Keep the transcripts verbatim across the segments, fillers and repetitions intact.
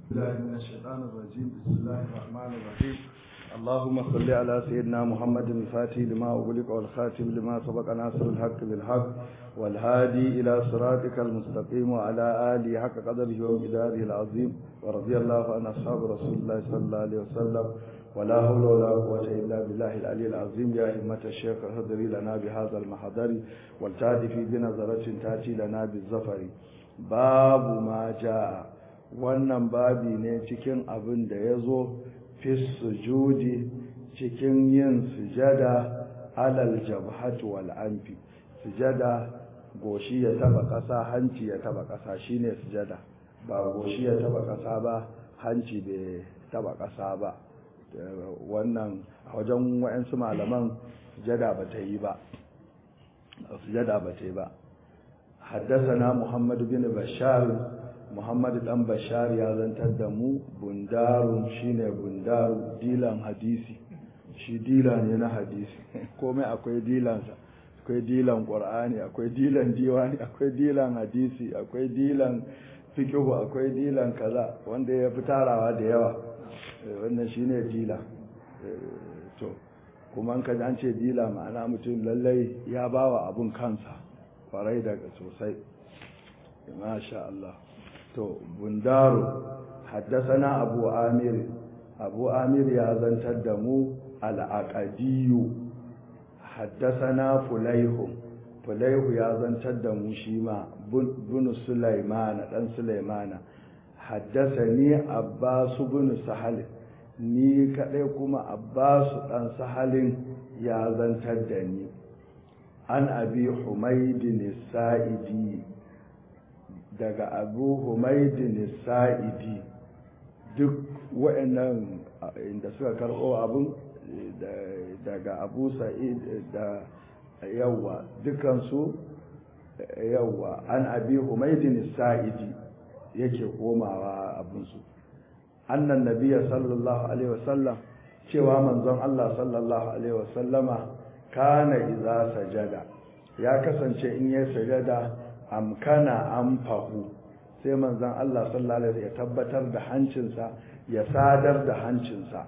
الله من الشيطان الرجيم بسم الله الرحمن الرحيم اللهم صل على سيدنا محمد الفاتح لما أغلق والخاتم لما سبق ناصر الحق بالحق والهادي إلى صراطك المستقيم وعلى آله حق قدره ومقداره العظيم ورضي الله عن أصحاب رسول الله صلى الله عليه وسلم ولا حول ولا قوة إلا بالله العلي العظيم يا همة الشيخ اهدري لنا بهذا المحضر والتعدي بنظرة تأتي لنا بالظفر باب ما جاء wannan babi ne cikin abin da ya zo fi sujudi cikin yin sujada alal jabhati wal anfi sujada goshi ya taba kasa hanci ya taba kasa shine sujada ba goshi ya taba kasa ba hanci bai taba kasa ba wannan a wajen wayansu malaman sujada ba ta yi ba sujada ba ta yi ba حدثنا محمد بن بشار محمد dan bashar ya zantar da mu bundarun shine bundaru dilan hadisi shi dila ne na hadisi komai akwai dilansa akwai dilan qur'ani akwai dilan diwani akwai dilan hadisi akwai dilan fiqh akwai dilan kaza wanda ya fi tarawa da yawa wannan shine dila to kuma an kaji an ce dila ma'ana mutum lallai ya bawa abun kansa kwarai da sosai masha Allah to bundaru haddasana abu amir abu amir ya zantar da mu al-aqadiyu haddasana fulaihu fulaihu ya zantar da mu shi ma bin sulaimana dan sulaimana haddasani abbas bin sahal ni kadai kuma abbas dan sahalin ya zantar da ni an abi humaydin sa'idi daga abu humaydin sa'idi duk wa'annan inda suka karɓo abun daga abu sa'id da yawa dukansu yawa an abi humaydin sa'idi yake komawa abunsu annan nabiyya sallallahu alaihi wasallam cewa manzon Allah sallallahu alaihi wasallama kana idza sajada ya kasance in yayin sajada amkana amfahu sai manzon Allah sallallahu alaihi ya tabbatar da hancinsa ya sadar da hancinsa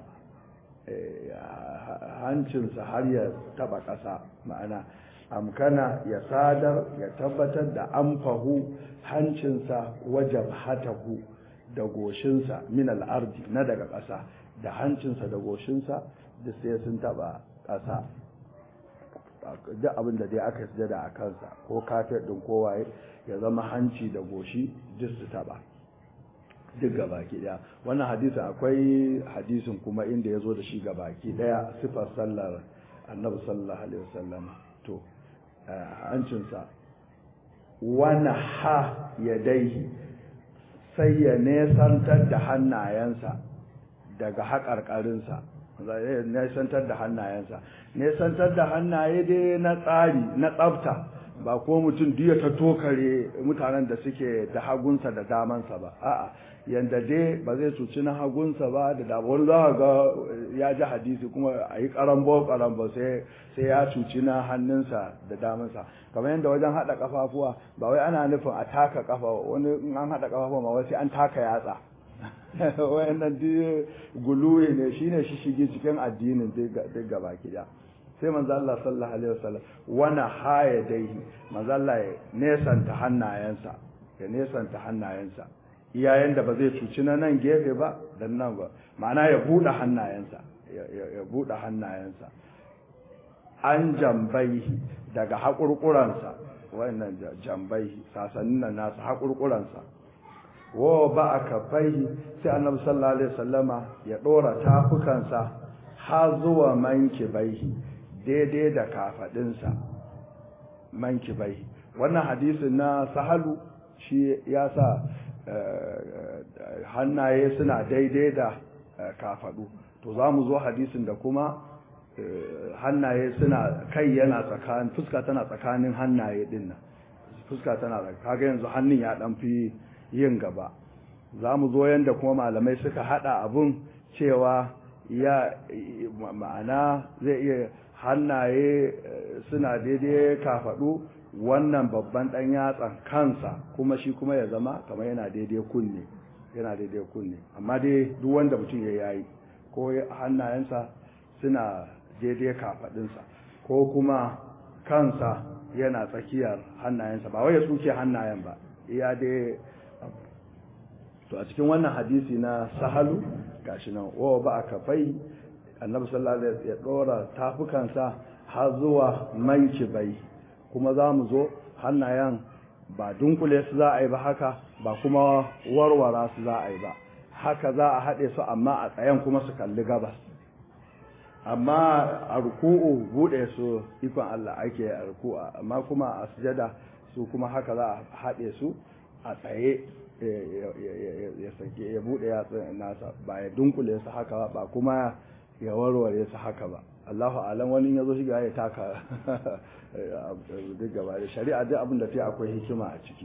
hancinsa har ya taba ƙasa ma'ana amkana ya sadar ya tabbatar da amfahu hancinsa wajabhatahu da goshinsa min al-ardi na daga ƙasa da hancinsa da goshinsa da sai sun taba ƙasa duk abin da dai aka sujada a kansa ko kafir din kowaye ya zama hanci da goshi duk su taba duk gabaki daya wannan hadisin akwai hadisin kuma inda ya zo da shi gabaki daya sifar sallar annabi sallallahu alaihi wasallam to hancinsa wana ha yadaihi sai ya nesantar da hannayensa daga haƙarƙarinsa nesantar da hannayensa nesantar da hannaye dai na tsari na tsafta ba ko mutum duk ta tokare mutanen da suke da hagunsa da damansa ba a'a yanda dai ba zai cuci na hagunsa ba da dabar za ga ya ji hadisi kuma a yi karambo karambo sai sai ya cuci na hannunsa da damansa kamar yadda wajen haɗa kafafuwa ba wai ana nufin a taka kafa wani in an haɗa kafafuwa ma wai sai an taka yatsa wayannan duk guluwe ne shine shi shige cikin addinin duk gaba kida sai manzo Allah sallallahu alaihi wasallam wana haya dai manzo Allah ya nesanta hannayensa ya nesanta hannayensa iyayen da ba zai cuci na nan gefe ba dan nan ba ma'ana ya bude hannayensa ya bude hannayensa an jambaihi daga hakurkuransa wayannan jambaihi sasannin nan nasu hakurkuransa wa ba a kafai sai annabi sallallahu alaihi wasallama ya dora tafukansa har zuwa mankibaihi daidai da kafadinsa mankibaihi wannan hadisin na sahalu shi ya sa hannaye suna daidai da kafadu to za mu zo hadisin da kuma hannaye suna kai yana tsakanin fuska tana tsakanin hannaye dinnan fuska tana kaga yanzu hannun ya dan fi yin gaba za mu zo yadda kuma malamai suka hada abun cewa ya ma'ana zai iya hannaye suna daidai kafaɗu wannan babban ɗan yatsan kansa kuma shi kuma ya zama kamar yana daidai kunne yana daidai kunne amma dai duk wanda mutum ya yayi ko hannayensa suna daidai kafadinsa ko kuma kansa yana tsakiyar hannayensa ba wai ya tsuke hannayen ba iya dai. To a cikin wannan hadisi na sahalu gashi nan wa ba aka fai annabi sallallahu alaihi wasallam ya dora tafukansa har zuwa mankibai kuma za mu zo hannayen ba dunkule su za a yi ba haka ba kuma warwara su za a yi ba haka za a haɗe su amma a tsayen kuma su kalli gabas amma a ruku'u buɗe su ikon Allah ake a ruku'a amma kuma a sujada su kuma haka za a haɗe su a tsaye ya sake ya buɗe ya nasa ba ya dunkule su haka ba kuma ya warware su haka ba Allahu alam wani ya zo shiga ya taka duk gaba da shari'a duk abin da ta akwai hikima a ciki.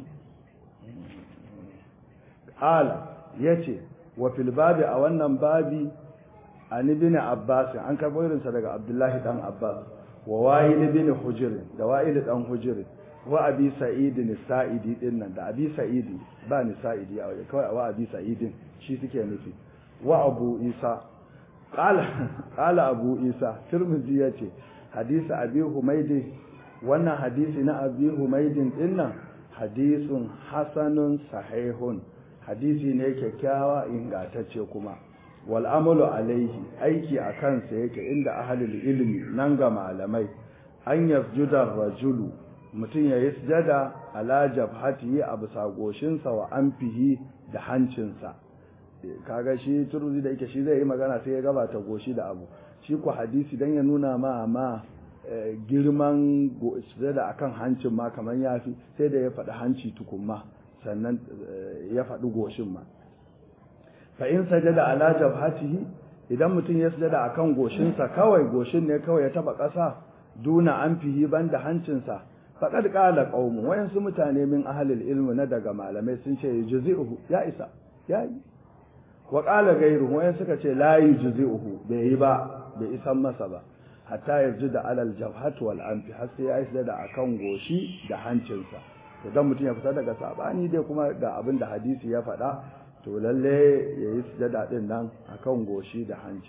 Ala yace wa fil babi a wannan babi an ibn Abbas an karbo irin sa daga Abdullahi dan Abbas wa Wa'il ibn Hujr da Wa'il dan Hujr wa Abi Sa'id Sa'idi din nan da Abi Sa'id ba ni Sa'idi a waje kawai wa Abi Sa'id shi suke nufi wa Abu Isa qala qala Abu Isa Tirmidhi yace hadisi Abi Humayd wannan hadisi na Abi Humayd din nan hadisun hasanun sahihun hadisi ne kyakkyawa ingantacce kuma wal amalu alaihi aiki a kansa yake inda ahlul ilmi nan ga malamai an yasjuda rajulu mutum ya yi sujada ala jabhatihi a bisa goshinsa wa anfihi da hancinsa kaga shi turuzi da yake shi zai yi magana sai ya gabata goshi da abu shi ku hadisi dan ya nuna ma ma girman sujada akan hancin ma kaman yafi sai da ya faɗi hanci tukunma sannan ya faɗi goshin ma fa in sajada ala jabhatihi idan mutum ya sujada akan goshinsa kawai goshin ne kawai ya taba ƙasa duna anfihi banda hancinsa faqad qala qaumun wayansu mutane min ahlil ilmi na daga malamai sun ce yujzi'uhu ya isa yayi wa qala ghayruhu wayansu suka ce la yujzi'uhu bai yi ba bai isan masa ba hatta yarjuda alal jabhat wal anfi har sai ya isa da akan goshi da hancinsa to dan mutum ya fita daga sabani dai kuma ga abin da hadisi ya faɗa to lalle yayi sujada din nan akan goshi da hanci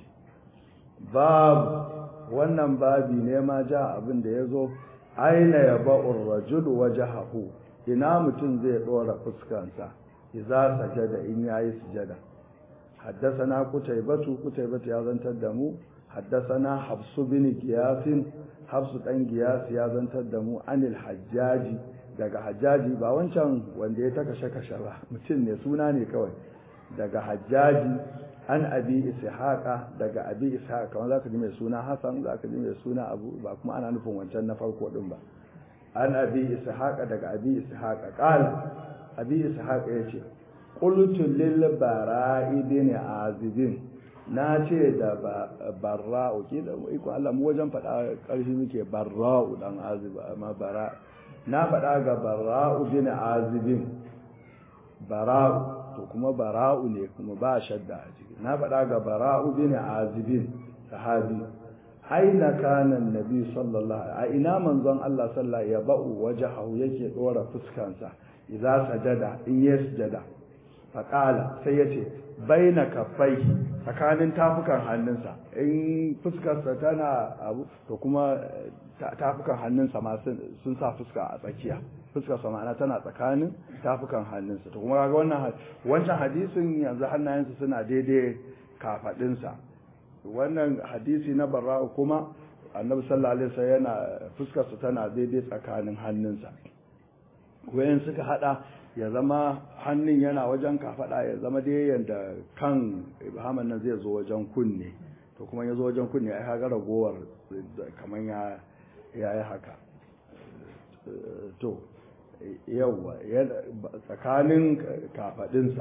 bab wannan babi ne ma ja abin da yazo aina yaba'ur rajul wajhahu ina mutum zai dora fuskansa idza sajada in yayi sujada haddathana qutaybatu qutaybatu ya zantar da mu haddathana habsu bin qiyas habsu dan qiyas ya zantar da mu anil hajjaji daga hajjaji ba wancan wanda ya taka shaka ba mutum ne suna ne kawai daga hajjaji an abi ishaqa daga abi ishaqa kamar zaka ji mai suna hasan zaka ji mai suna abu ba kuma ana nufin wancan na farko din ba an abi ishaqa daga abi ishaqa qala abi ishaqa yace qultu lil bara'i bin azibin na ce da barra'u kila iko Allah mu wajen fada karfi muke barra'u dan azib amma bara na fada ga barra'u bin azibin bara'u to kuma bara'u ne kuma ba shadda a ciki na faɗa ga bara'u bin azibin sahabi aina kana annabi sallallahu a ina manzon Allah sallallahu ya ba'u wajhahu yake dora fuskansa idza sajada in ya sujada faqala sai yace baina kaffai tsakanin tafukan hannunsa in fuskarsa tana abu to kuma tafukan hannunsa ma sun sa fuska a tsakiya fuskar sa ma'ana tana tsakanin tafukan hannunsa to kuma kaga wannan wancan hadisin yanzu hannayensa suna daidai kafadinsa wannan hadisi na barra'u kuma annabi sallallahu alaihi wasallam yana fuskar sa tana daidai tsakanin hannunsa wayan suka hada ya zama hannun yana wajen kafada ya zama dai yanda kan ibhaman nan zai zo wajen kunne to kuma ya zo wajen kunne ai kaga ragowar kaman ya yayi haka to yawa tsakanin kafadinsa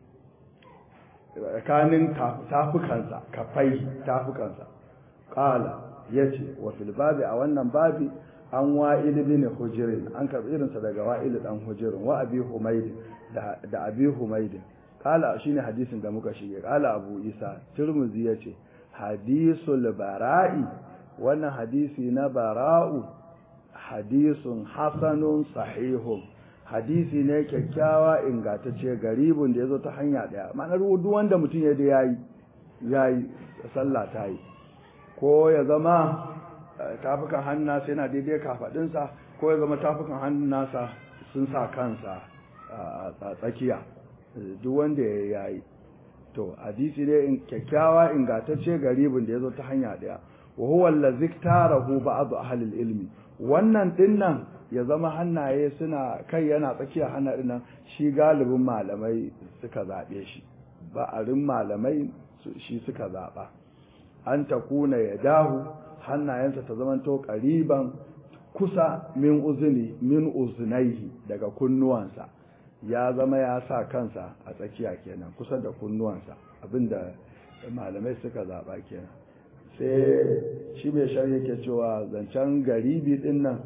tsakanin tafukansa kafai tafukansa qala yace wa fil babi a wannan babi an wa'il bin hujrin an karbi irinsa daga wa'il dan hujrin wa abi humayd da da abi humayd qala shine hadisin da muka shige qala abu isa tirmidhi yace hadisul bara'i wannan hadisi na bara'u hadisun hasanun sahihun hadisi ne kyakkyawa ingantacce garibun da yazo ta hanya daya ma'anar duk wanda mutum ya da yayi yayi sallah ta yi ko ya zama tafukan hannunsa yana daidai kafadinsa ko ya zama tafukan hannunsa sun sa kansa a tsakiya duk wanda ya yayi to hadisi ne kyakkyawa ingantacce garibin da yazo ta hanya daya wa huwa allazi tarahu ba'd ahli ilmi wannan dinnan ya zama hannaye suna kai yana tsakiya hannayen nan shi galibin malamai suka zabe shi ba'arin malamai shi suka zaba an takuna yadahu hannayensa ta zamanto qariban kusa min uzuni min uzunaihi daga kunnuwansa ya zama ya sa kansa a tsakiya kenan kusa da kunnuwansa abinda malamai suka zaba kenan sai shi mai shari'a yake cewa zancen garibi din nan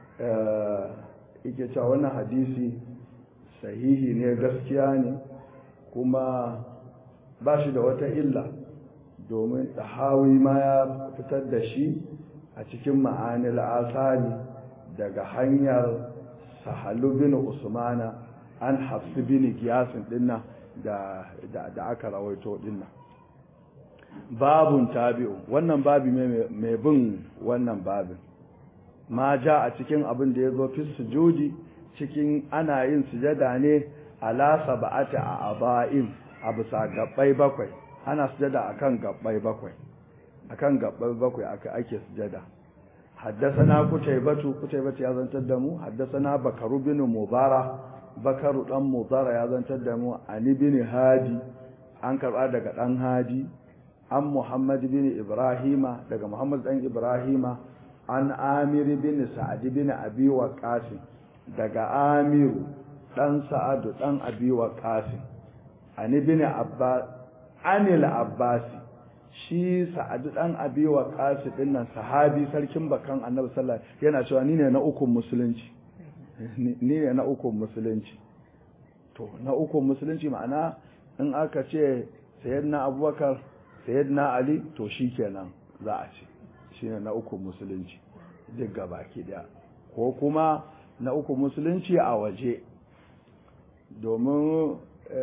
yake cewa wannan hadisi sahihi ne gaskiya ne kuma ba shi da wata illa domin tahawi ma ya fitar da shi a cikin ma'anil asali daga hanyar sahalu bin usmana an hafsu bin giyasin dinnan da da aka rawaito dinnan babun tabi'u wannan babi mai bin wannan babin ma ja a cikin abin da ya zo fi sujudi cikin ana yin sujada ne ala sab'ati a aba'in a bisa gabbai bakwai ana sujada akan gabbai bakwai akan gabbai bakwai aka ake sujada haddathana kutaybatu kutaybatu ya zantar da mu haddathana bakaru bin mubara bakaru dan mubara ya zantar da mu ani bin hadi an karba daga dan hadi an muhammad bin ibrahima daga muhammad dan ibrahima an amir bin sa'ad bin abi waqas daga amiru dan sa'ad dan abi waqas ani bin abbas anil abbasi shi sa'ad dan abi waqas din nan sahabi sarkin bakan annabi sallallahu alaihi wasallam yana cewa ni ne na ukun musulunci ni ne na ukun musulunci to na ukun musulunci ma'ana in aka ce sayyidina abubakar sayyidina ali to shikenan za a ce shine na ukun musulunci duk gabaki daya ko kuma na ukun musulunci a waje domin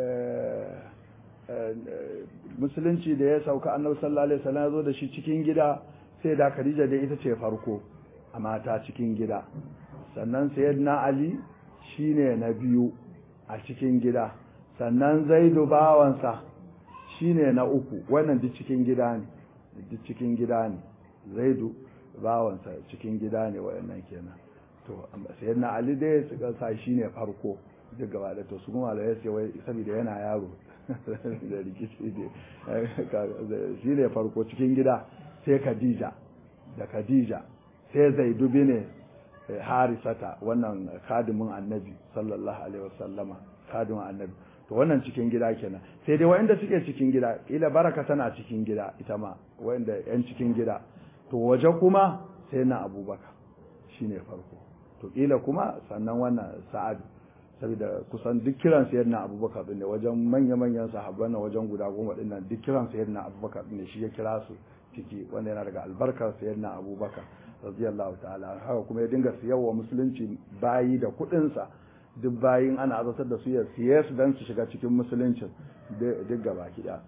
musulunci da ya sauka annabi sallallahu alaihi wasallam ya zo da shi cikin gida sai da Khadija da ita ce farko a mata cikin gida sannan sayyidina Ali shine na biyu a cikin gida sannan Zaidu bawansa shine na uku wannan duk cikin gida ne duk cikin gida ne Zaidu bawansa cikin gida ne wayannan kenan to sayyidina Ali dai suka sa shine farko duk gaba da to su kuma da yace wai saboda yana yaro da rikici ne shi ne farko cikin gida sai Khadija da Khadija sai Zaidu bin Harisata wannan khadimin Annabi sallallahu alaihi wasallama khadimin Annabi to wannan cikin gida kenan sai dai wanda suke cikin gida ila baraka tana cikin gida ita ma wanda yan cikin gida to waje kuma sai na Abubakar shine farko to kila kuma sannan wannan Sa'ad saboda kusan duk kiran sayyidina Abubakar din ne wajen manya-manyan sahabban wajen guda goma din nan duk kiran sayyidina Abubakar din ne shi ya kira su ciki wanda yana daga albarkar sayyidina Abubakar radiyallahu ta'ala haka kuma ya dinga siyarwa musulunci bayi da kuɗin sa duk bayin ana azabtar da su ya siye su dan su shiga cikin musulunci duk gaba kida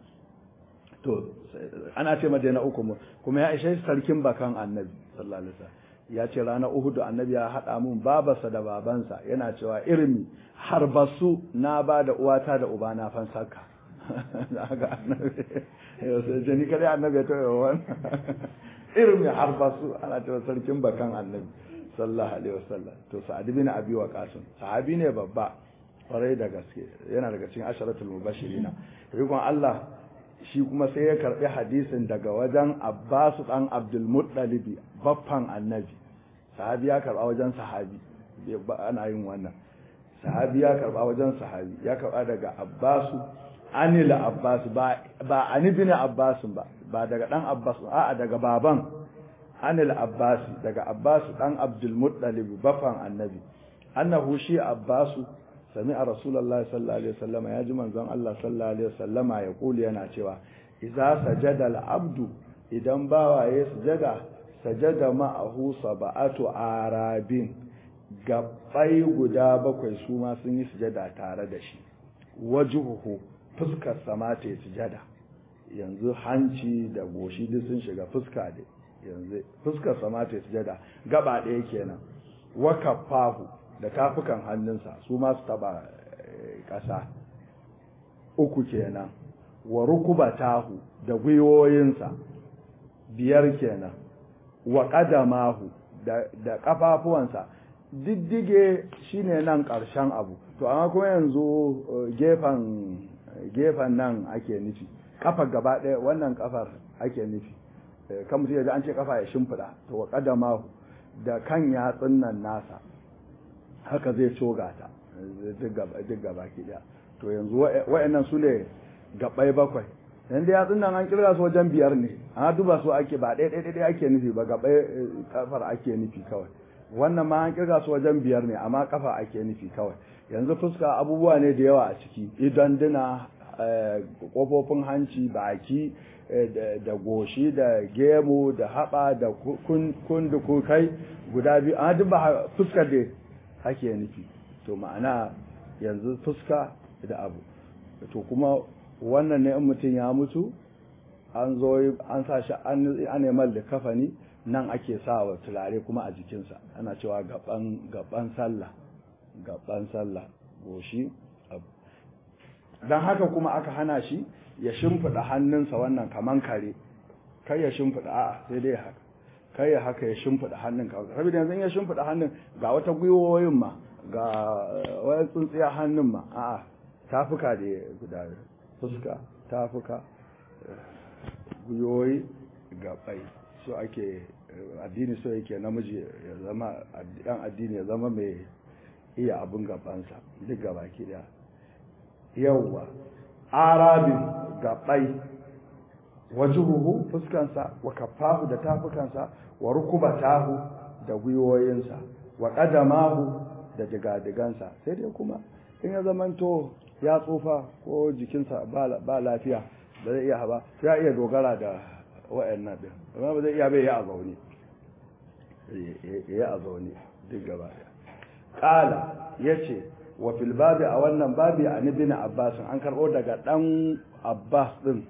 to ana ce madina uku kuma ya ishe sarkin bakan annabi sallallahu alaihi wasallam ya ce ranar Uhud annabi ya haɗa mun babarsa da babansa yana cewa irmi har basu na ba da uwata da ubana fansaka daga annabi sai jani kare annabi ya tawo wannan irmi har basu ana cewa sarkin bakan annabi sallallahu alaihi wasallam to Sa'ad bin Abi Waqqas sahabi ne babba kwarai da gaske yana daga cikin asharatul mubashirina rikon Allah shi kuma sai ya karbi hadisin daga wajen Abbas dan Abdul Muttalib baffan annabi sahabi ya karba wajen sahabi ana yin wannan sahabi ya karba wajen sahabi ya karba daga Abbas anil Abbas ba ba ani bin Abbas ba ba daga dan Abbas a'a daga baban anil Abbas daga Abbas dan Abdul Muttalib baffan annabi annahu shi Abbas sami'a rasulullahi sallallahu alaihi wasallam ya ji manzon Allah sallallahu alaihi wasallama ya kuli yana cewa idza sajada al-abdu idan bawa ya sujada sajada ma'ahu sab'atu arabin gabbai guda bakwai su ma sun yi sujada tare da shi wajuhu fuskar sama ta yi sujada yanzu hanci da goshi duk sun shiga fuska da yanzu fuskar sama ta yi sujada gaba ɗaya kenan wa kaffahu da tafukan hannunsa su ma su taba ƙasa uku kenan wa rukubatahu da gwiwoyinsa biyar kenan wa qadamahu da da kafafuwansa diddige shine nan ƙarshen abu to amma kuma yanzu gefen gefen nan ake nufi kafa gaba ɗaya wannan kafar ake nufi kan mutum ya ji an ce kafa ya shimfiɗa to wa qadamahu da kan yatsun nan nasa haka zai coga ta duk gaba ki daya to yanzu wa'annan su ne gabai bakwai dan da yatsun nan an kirga su wajen biyar ne an duba su ake ba ɗaya ɗaya ɗaya ake nufi ba gabai kafar ake nufi kawai wannan ma an kirga su wajen biyar ne amma kafa ake nufi kawai yanzu fuska abubuwa ne da yawa a ciki idan duna kofofin hanci baki da goshi da gemu da haɓa da kunduku kai guda biyu an duk ba fuskar da ake nufi to ma'ana yanzu fuska da abu to kuma wannan ne in mutum ya mutu an zo an sa shi an neman da kafani nan ake sa wa turare kuma a jikinsa ana cewa gaban gaban sallah gaban sallah goshi abu dan haka kuma aka hana shi ya shimfida hannunsa wannan kaman kare kai ya shimfida a'a sai dai haka kai ya haka ya shimfida hannun ka saboda yanzu ya shimfida hannun ga wata gwiwoyin ma ga wani tsuntsiya hannun ma a'a tafuka da guda fuska tafuka gwiwoyi gabai so ake addini so yake namiji ya zama dan addini ya zama mai iya abun gabansa duk gabaki daya yawwa arabin gabai wajuhu fuskansa wa kaffahu da tafukansa wa rukubatahu da gwiwoyinsa wa qadamahu da digadigansa sai dai kuma in ya zamanto ya tsufa ko jikinsa ba lafiya ba zai iya ba ya iya dogara da wa'annan din amma ba zai iya bai ya a zaune ya a zaune duk gaba ya qala yace wa fil babi a wannan babi an ibn abbas an karbo daga dan abbas din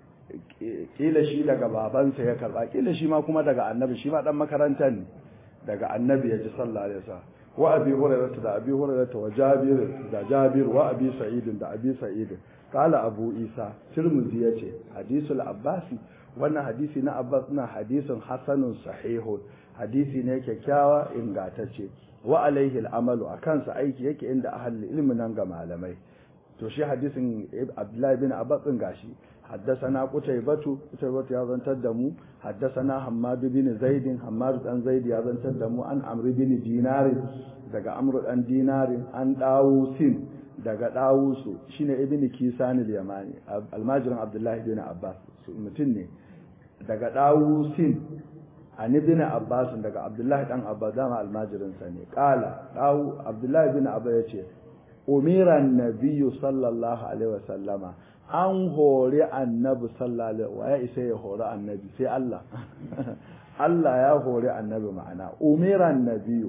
kila shi daga babansa ya karba kila shi ma kuma daga annabi shi ma dan makarantar ne daga annabi ya ji sallallahu alaihi wasallam wa abi hurairah da abi hurairah wa jabir da jabir wa abi sa'id da abi sa'id qala abu isa tirmidhi yace hadisul abbasi wannan hadisi na abbas na hadisin hasanun sahihun hadisi ne kyakkyawa ingantacce wa alaihi al'amalu akan sa aiki yake inda ahli ilmi nan ga malamai to shi hadisin abdullahi bin abbas din gashi حدثنا قتيبة قتيبة يا زنتر دمو حدثنا حماد بن زيد حماد بن زيد يا زنتر دمو عن عمرو بن دينار daga amru dan dinarin an dawusin daga dawusu shine ibnu kisan al-yamani almajirin abdullahi bin abbas mutum ne daga dawusin an ibn abbas daga abdullahi dan abbas dama almajirin sa ne qala dawu abdullahi bin abbas yace umira an-nabiy sallallahu alaihi wasallama an hori annabi sallallahu wa ya isa ya hori annabi sai Allah Allah ya hori annabi ma'ana umiran nabiyu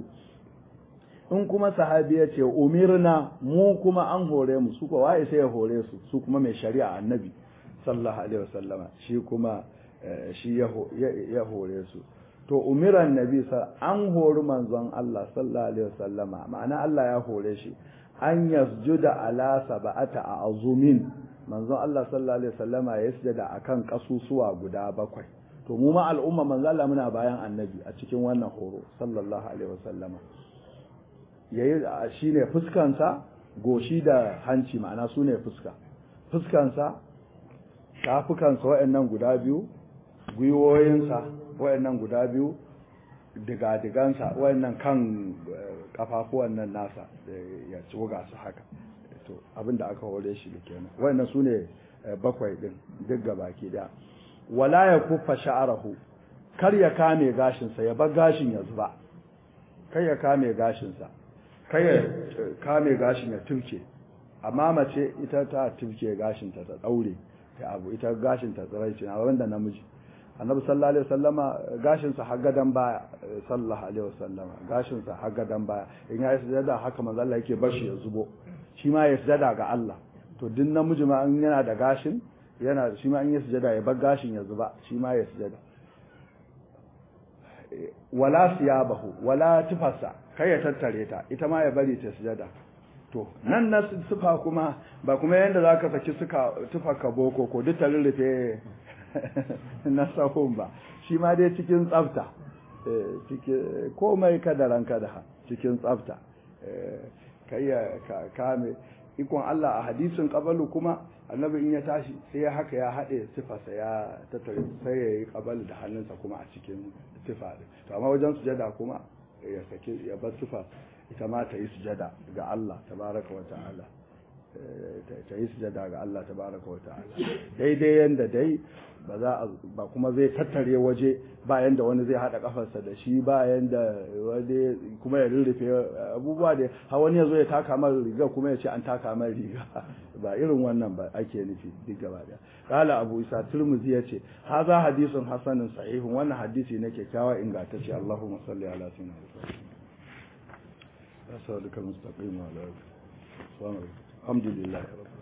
in kuma sahabi ya ce umirna mu kuma an hore mu su wa isa ya hore su su kuma mai shari'a annabi sallallahu alaihi wasallama shi kuma shi ya hore su to umiran nabi an hori manzon Allah sallallahu alaihi wasallama ma'ana Allah ya hore shi an yasjuda ala sab'ata azumin manzon Allah sallallahu alaihi wasallama ya sujada akan kasusuwa guda bakwai to mu ma al'umma manzon Allah muna bayan annabi a cikin wannan horo sallallahu alaihi wasallama yayi shine fuskansa goshi da hanci ma'ana sune fuska fuskansa tafukansa wayannan guda biyu gwiwoyinsa wayannan guda biyu diga-digansa wayannan kan kafafuwan nan nasa ya tsoga su haka to abinda aka hore shi da kenan wayannan sune bakwai din duk gabaki da wala ya kuffa sha'arahu kar ya kame gashin sa ya bar gashin ya zuba kar ya kame gashin sa kar ya kame gashin ya tuke amma mace ita ta tuke gashin ta ta daure ta abu ita gashin ta tsirai ce na wanda namiji annabi sallallahu alaihi wasallama gashin sa har gadan baya sallallahu alaihi wasallama gashin sa har gadan baya in ya yi sujada haka manzo Allah yake bashi ya zubo shi ma ya sujada ga Allah to duk namiji ma in yana da gashin yana shi ma in ya sujada ya bar gashin ya zuba shi ma ya sujada wala siyabahu wala tufasa kai ya tattare ta ita ma ya bari ta sujada to nan na sufa kuma ba kuma yanda zaka saki suka tufa ka boko ko duk ta rurrufe na sahun ba shi ma dai cikin tsafta cikin komai kadaran kada cikin tsafta kai ya kame ikon Allah a hadisin kabalu kuma annabi in ya tashi sai ya haka ya haɗe sifarsa ya tattare sai ya yi kabalu da hannunsa kuma a cikin sifa to amma wajen sujada kuma ya sake ya bar sifa ita ma ta yi sujada ga Allah tabaraka wa ta'ala ta yi sujada ga Allah tabaraka wa ta'ala daidai yanda dai ba za ba kuma zai tattare waje ba yanda wani zai hada kafarsa da shi ba yanda wani kuma ya rurrufe abubuwa da har wani yazo ya taka mar riga kuma ya ce an taka mar riga ba irin wannan ba ake nufi duk gaba da qala abu isa turmuzi yace haza hadisun hasanun sahihun wannan hadisi ne kyakkyawa ingantacce Allahumma salli ala sayyidina Muhammad sallallahu alaihi wa sallam alhamdulillah